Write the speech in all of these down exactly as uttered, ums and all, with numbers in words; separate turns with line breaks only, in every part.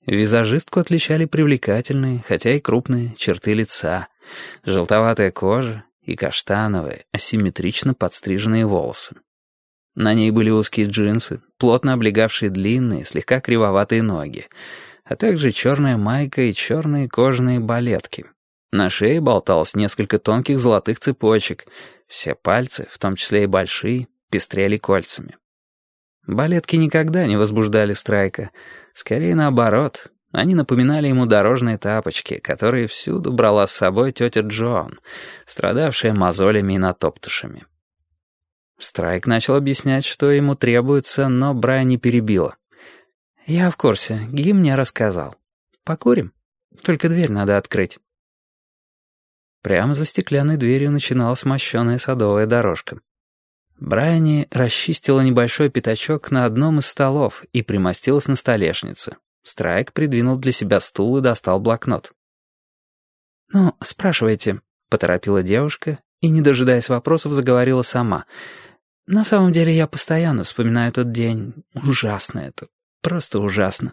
Визажистку отличали привлекательные, хотя и крупные, черты лица, желтоватая кожа и каштановые, асимметрично подстриженные волосы. На ней были узкие джинсы, плотно облегавшие длинные, слегка кривоватые ноги, а также черная майка и черные кожаные балетки. На шее болталось несколько тонких золотых цепочек, все пальцы, в том числе и большие, пестрели кольцами. Балетки никогда не возбуждали Страйка, скорее наоборот. Они напоминали ему дорожные тапочки, которые всюду брала с собой тетя Джоан, страдавшая мозолями и натоптышами. Страйк начал объяснять, что ему требуется, но Брайан не перебила. «Я в курсе, Ги мне рассказал. Покурим? Только дверь надо открыть». Прямо за стеклянной дверью начиналась мощеная садовая дорожка. Брайани расчистила небольшой пятачок на одном из столов и примостилась на столешнице. Страйк придвинул для себя стул и достал блокнот. «Ну, спрашивайте», — поторопила девушка и, не дожидаясь вопросов, заговорила сама. «На самом деле я постоянно вспоминаю тот день. Ужасно это. Просто ужасно».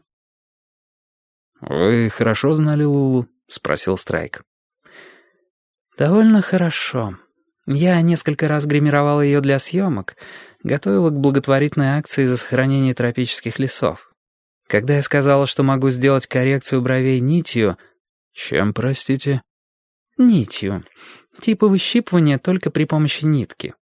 «Вы хорошо знали Лулу?» — спросил Страйк. «Довольно хорошо. Я несколько раз гримировала ее для съемок, готовила к благотворительной акции за сохранение тропических лесов. Когда я сказала, что могу сделать коррекцию бровей нитью...» «Чем, простите?» «Нитью. Типа выщипывания только при помощи нитки».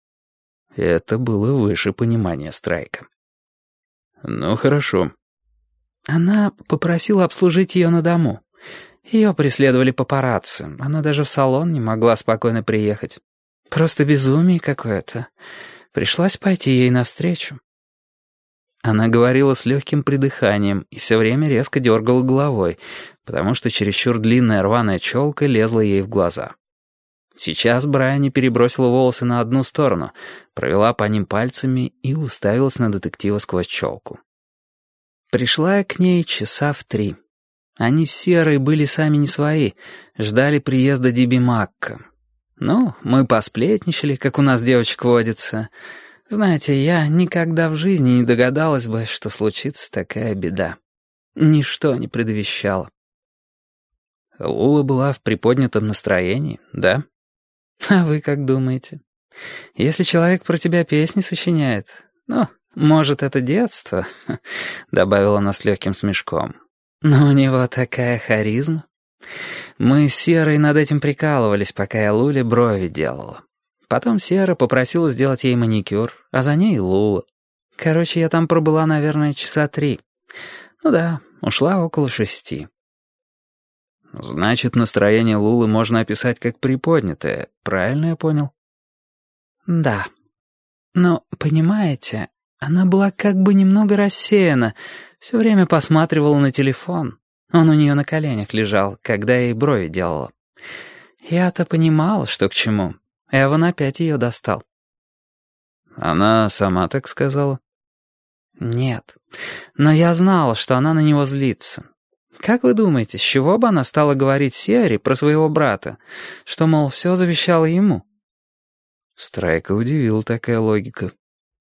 Это было выше понимания Страйка. «Ну, хорошо». Она попросила обслужить ее на дому. Ее преследовали папарацци. Она даже в салон не могла спокойно приехать. Просто безумие какое-то. Пришлось пойти ей навстречу. Она говорила с легким придыханием и все время резко дергала головой, потому что чересчур длинная рваная челка лезла ей в глаза. Сейчас Брайани перебросила волосы на одну сторону, провела по ним пальцами и уставилась на детектива сквозь челку. Пришла я к ней часа в три. Они с Серой были сами не свои, ждали приезда Диби Макка. Ну, мы посплетничали, как у нас девочек водится. Знаете, я никогда в жизни не догадалась бы, что случится такая беда. Ничто не предвещало. Лула была в приподнятом настроении, да? А вы как думаете? Если человек про тебя песни сочиняет, ну, может, это детство, добавила она с легким смешком. Но у него такая харизма. Мы с Серой над этим прикалывались, пока я Луле брови делала. Потом Сера попросила сделать ей маникюр, а за ней Лула. Короче, я там пробыла, наверное, часа три. Ну да, ушла около шести. Значит, настроение Лулы можно описать как приподнятое, правильно я понял? Да. Но, понимаете, она была как бы немного рассеяна, все время посматривала на телефон. Он у нее на коленях лежал, когда я ей брови делала. Я-то понимала, что к чему. Эван опять ее достал. Она сама так сказала? Нет. Но я знала, что она на него злится. Как вы думаете, с чего бы она стала говорить Сере про своего брата? Что, мол, все завещало ему? Страйка удивила такая логика.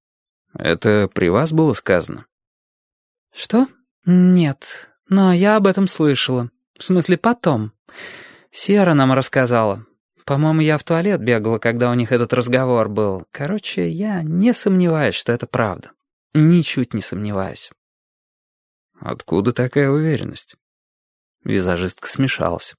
Это при вас было сказано? Что? Нет. Но я об этом слышала. В смысле, потом. Сера нам рассказала. По-моему, я в туалет бегала, когда у них этот разговор был. Короче, я не сомневаюсь, что это правда. Ничуть не сомневаюсь. Откуда такая уверенность? Визажистка смешалась.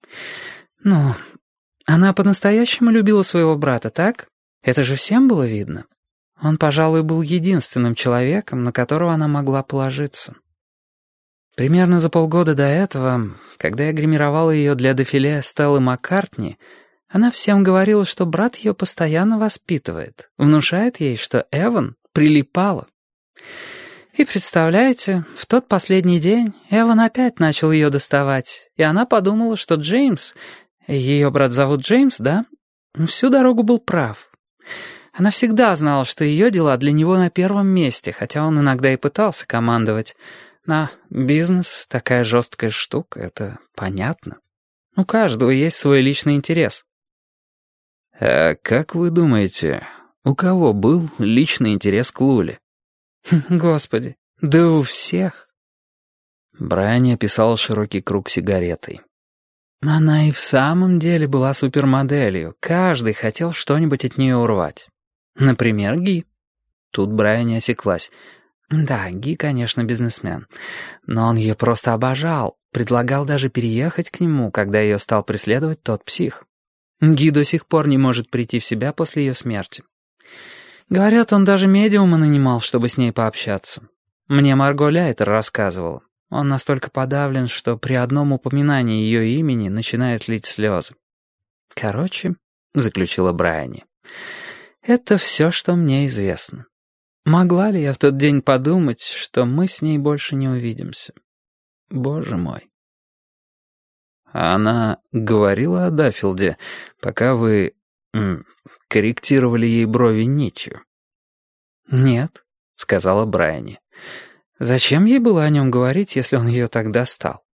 Ну, она по-настоящему любила своего брата, так? Это же всем было видно. Он, пожалуй, был единственным человеком, на которого она могла положиться. Примерно за полгода до этого, когда я гримировала ее для дефиле Стеллы Маккартни, она всем говорила, что брат ее постоянно воспитывает, внушает ей, что Эван прилипала. И представляете, в тот последний день Эван опять начал ее доставать, и она подумала, что Джеймс, ее брат зовут Джеймс, да, всю дорогу был прав. Она всегда знала, что ее дела для него на первом месте, хотя он иногда и пытался командовать. На бизнес — такая жесткая штука, это понятно. У каждого есть свой личный интерес. А как вы думаете, у кого был личный интерес к Луле? Господи, да у всех. Брайани описал широкий круг сигаретой. Она и в самом деле была супермоделью. Каждый хотел что-нибудь от нее урвать. Например, Ги. Тут Брайани осеклась. Да, Ги, конечно, бизнесмен. Но он ее просто обожал. Предлагал даже переехать к нему, когда ее стал преследовать тот псих. Ги до сих пор не может прийти в себя после ее смерти. Говорят, он даже медиума нанимал, чтобы с ней пообщаться. Мне Марго Ляйтер рассказывала. Он настолько подавлен, что при одном упоминании ее имени начинает лить слезы. «Короче», — заключила Брайани, — «это все, что мне известно. Могла ли я в тот день подумать, что мы с ней больше не увидимся? Боже мой». А она говорила о Даффилде, пока вы м, корректировали ей брови нитью? «Нет», — сказала Брайани. «Зачем ей было о нем говорить, если он ее так достал?